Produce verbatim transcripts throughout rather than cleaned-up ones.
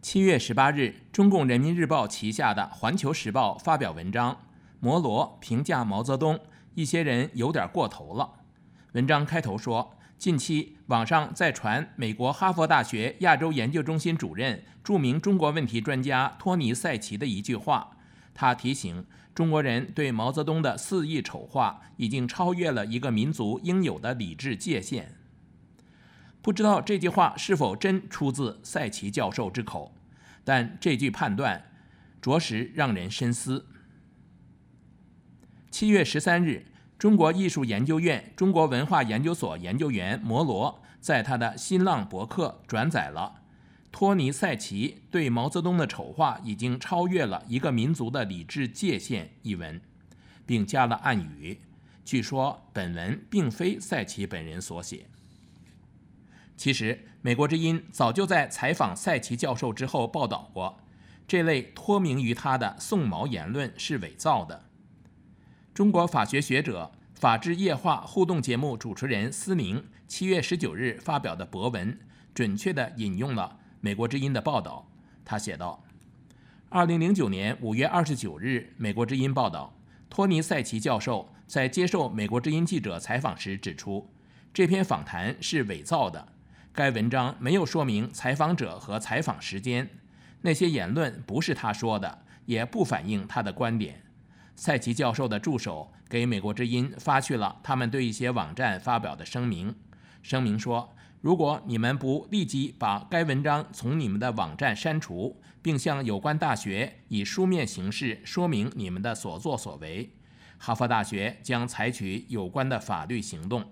七月十八日，中共人民日报旗下的《环球时报》发表文章，摩罗评价毛泽东，一些人有点过头了。文章开头说，近期网上在传美国哈佛大学亚洲研究中心主任、著名中国问题专家托尼·塞奇的一句话，他提醒中国人对毛泽东的肆意丑化已经超越了一个民族应有的理智界限。不知道这句话是否真出自塞奇教授之口，但这句判断着实让人深思。七月十三日，中国艺术研究院中国文化研究所研究员摩罗在他的新浪博客转载了托尼·塞奇对毛泽东的丑化已经超越了一个民族的理智界限一文，并加了暗语，据说本文并非塞奇本人所写。其实，美国之音早就在采访塞奇教授之后报道过，这类脱名于他的宋毛言论是伪造的。中国法学学者、法治夜话互动节目主持人思宁七月十九日发表的博文，准确地引用了美国之音的报道。他写道：二零零九年五月二十九日，美国之音报道，托尼·塞奇教授在接受美国之音记者采访时指出，这篇访谈是伪造的。该文章没有说明采访者和采访时间，那些言论不是他说的，也不反映他的观点。塞奇教授的助手给美国之音发去了他们对一些网站发表的声明，声明说，如果你们不立即把该文章从你们的网站删除，并向有关大学以书面形式说明你们的所作所为，哈佛大学将采取有关的法律行动。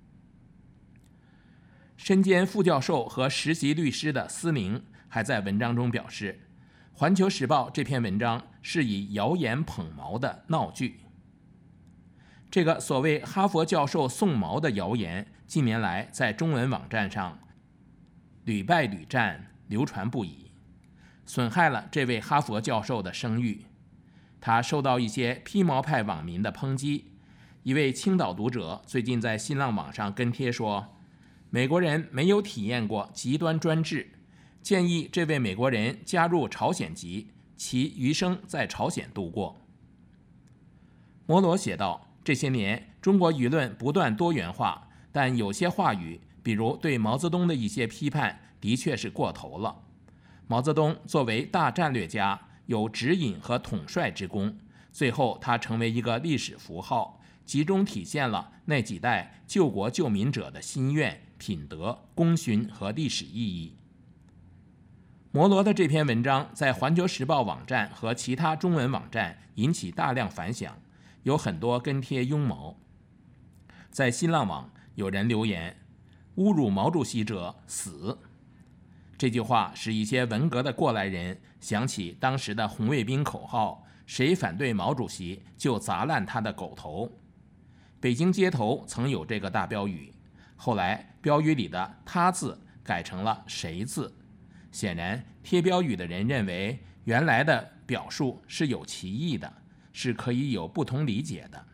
身兼副教授和实习律师的思宁还在文章中表示，《环球时报》这篇文章是以谣言捧毛的闹剧。这个所谓哈佛教授宋毛的谣言，近年来在中文网站上屡败屡战，流传不已，损害了这位哈佛教授的声誉。他受到一些披毛派网民的抨击。一位青岛读者最近在新浪网上跟帖说，美国人没有体验过极端专制，建议这位美国人加入朝鲜籍，其余生在朝鲜度过。摩罗写道，这些年中国舆论不断多元化，但有些话语，比如对毛泽东的一些批判，的确是过头了。毛泽东作为大战略家，有指引和统帅之功，最后他成为一个历史符号，集中体现了那几代救国救民者的心愿、品德、功勋和历史意义。摩罗的这篇文章在环球时报网站和其他中文网站引起大量反响，有很多跟帖拥毛。在新浪网，有人留言，侮辱毛主席者死。这句话使一些文革的过来人想起当时的红卫兵口号，谁反对毛主席就砸烂他的狗头。北京街头曾有这个大标语，后来标语里的他字改成了谁字。显然贴标语的人认为原来的表述是有歧义的，是可以有不同理解的。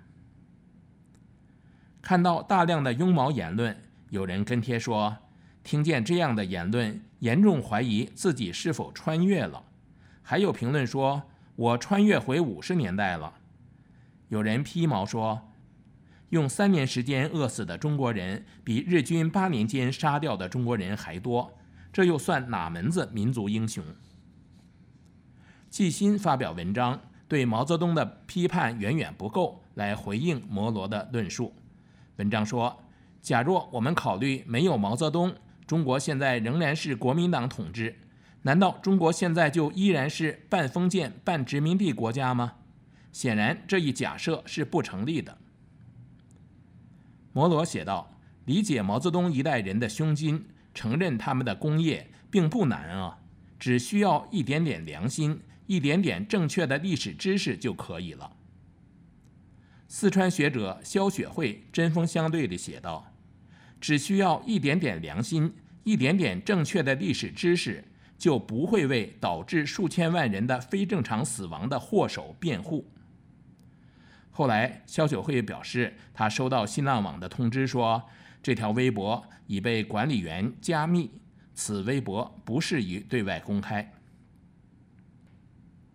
看到大量的拥毛言论，有人跟帖说，听见这样的言论，严重怀疑自己是否穿越了。还有评论说，我穿越回五十年代了。有人披毛说，用三年时间饿死的中国人，比日军八年间杀掉的中国人还多，这又算哪门子民族英雄？季新发表文章，对毛泽东的批判远远不够，来回应摩罗的论述。文章说，假若我们考虑没有毛泽东，中国现在仍然是国民党统治，难道中国现在就依然是半封建半殖民地国家吗？显然这一假设是不成立的。摩罗写道，理解毛泽东一代人的胸襟，承认他们的功业并不难啊，只需要一点点良心，一点点正确的历史知识就可以了。四川学者肖雪慧针锋相对地写道，只需要一点点良心，一点点正确的历史知识，就不会为导致数千万人的非正常死亡的祸首辩护。后来肖雪慧表示，他收到新浪网的通知说，这条微博已被管理员加密，此微博不适宜对外公开。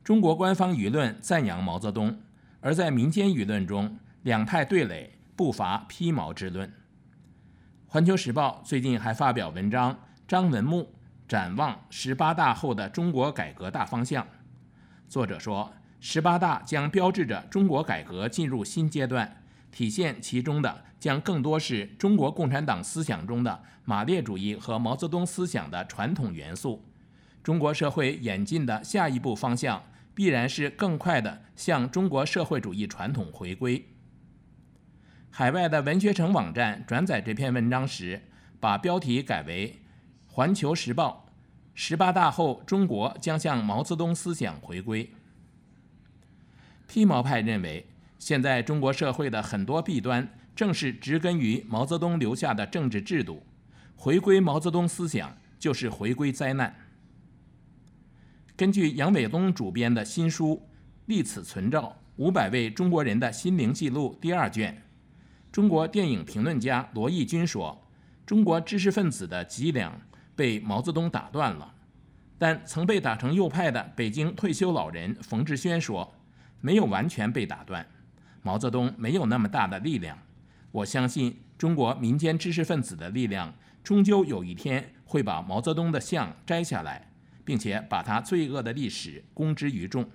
中国官方舆论赞扬毛泽东，而在民间舆论中，两派对垒，不乏披毛之论。环球时报最近还发表文章，张文木展望十八大后的中国改革大方向。作者说，十八大将标志着中国改革进入新阶段，体现其中的将更多是中国共产党思想中的马列主义和毛泽东思想的传统元素。中国社会演进的下一步方向必然是更快地向中国社会主义传统回归。海外的文学城网站转载这篇文章时，把标题改为《环球时报：十八大后中国将向毛泽东思想回归》。披毛派认为，现在中国社会的很多弊端正是植根于毛泽东留下的政治制度，回归毛泽东思想就是回归灾难。根据杨伟东主编的新书《历此存照：五百位中国人的心灵记录》第二卷，中国电影评论家罗毅军说，中国知识分子的脊梁被毛泽东打断了。但曾被打成右派的北京退休老人冯志轩说，没有完全被打断，毛泽东没有那么大的力量。我相信中国民间知识分子的力量终究有一天会把毛泽东的像摘下来，并且把他罪恶的历史公之于众。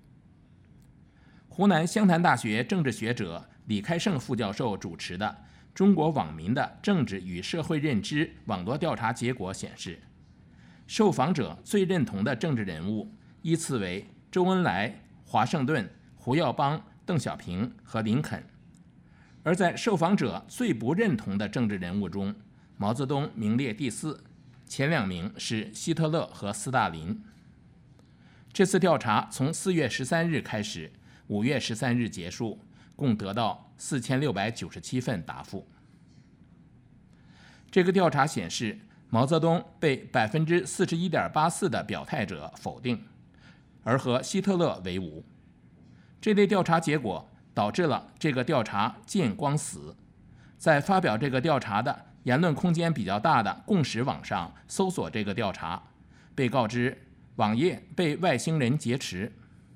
湖南湘潭大学政治学者李开胜副教授主持的中国网民的政治与社会认知网络调查结果显示，受访者最认同的政治人物依次为周恩来、华盛顿、胡耀邦、邓小平和林肯。而在受访者最不认同的政治人物中，毛泽东名列第四，前两名是希特勒和斯大林。这次调查从四月十三日开始，五月十三日结束，共得到四千六百九十七份答复。这个调查显示，毛泽东被 百分之四十一点八四 的表态者否定，而和希特勒为伍。这类调查结果导致了这个调查见光死。在发表这个调查的言论空间比较大的共识网上搜索这个调查，被告知网页被外星人劫持。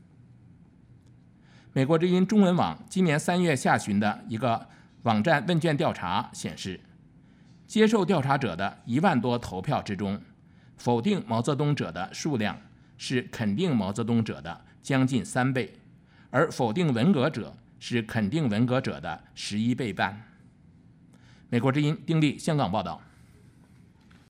美国之音中文网今年三月下旬的一个网站问卷调查显示，接受调查者的一万多投票之中，否定毛泽东者的数量是肯定毛泽东者的将近三倍，而否定文革者是肯定文革者的十一倍半。美国之音丁力香港报道。